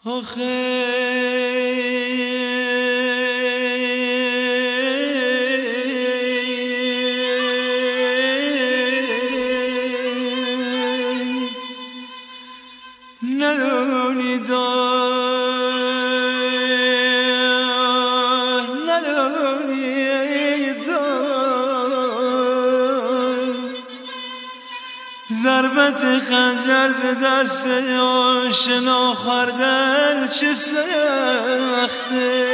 ضربت خنجر ز دست آشنا خوردن چه سخته،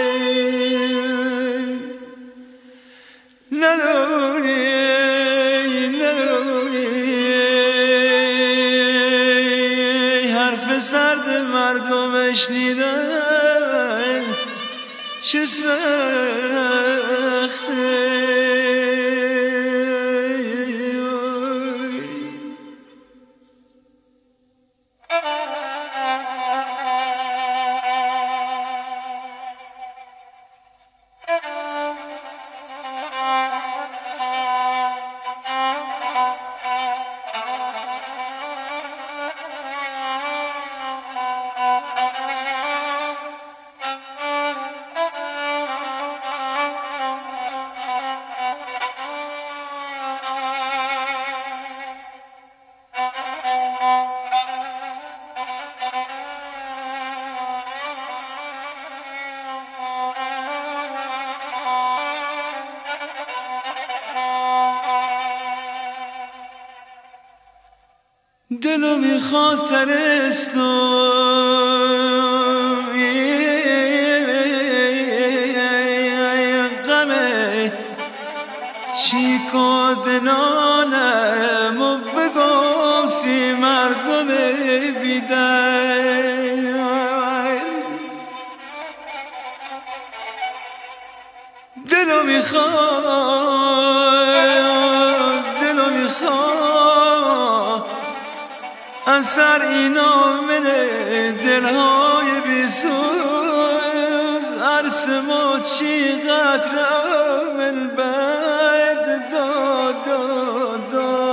ندونی حرف سرد مردم شنیدن چه سخته. دلو میخواد ترستم غمه چی کدنانم و بگم سی مردم بیدر. دلو میخواد اثر اینا منه دلهای بیسوز عرص ما چی قدر من برد داد داد داد.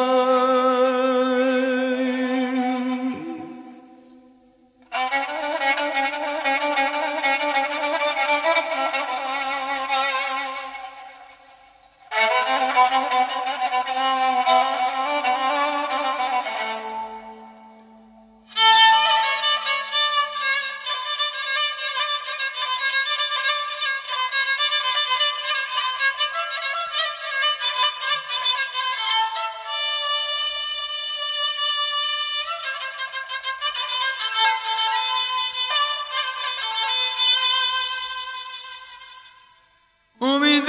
امید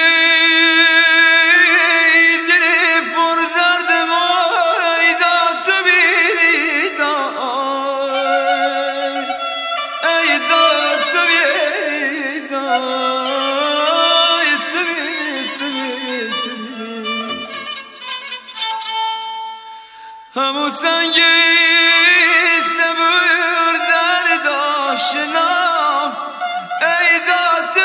دل پر درد ما ایدا تو بیدار، ایدا تو بیدار، تو همون سنگی سبور درد آشنا ایدا تو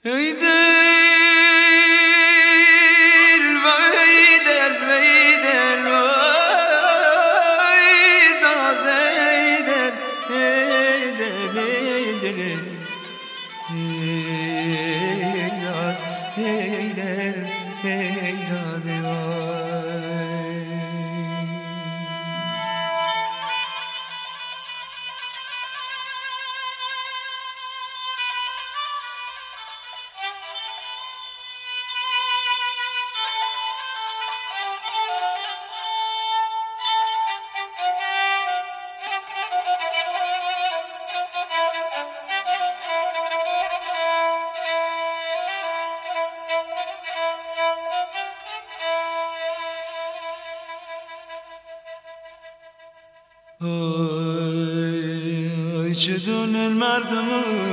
ای دل و ای دل و ای دل و ای داد ای دل ای دل ای دل ای داد ای دل ای داد آی چه دونه مردم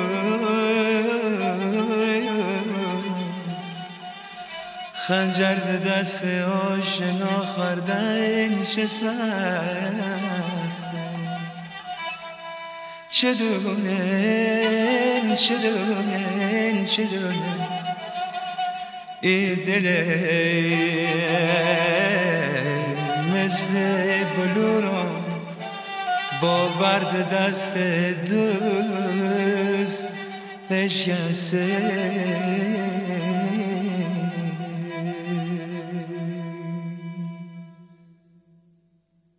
خنجر ز دست آشنا خوردن چه سخته چه دونه چه دونه چه دونه ای دل مثل بلورم با برد دست دوست بشکسته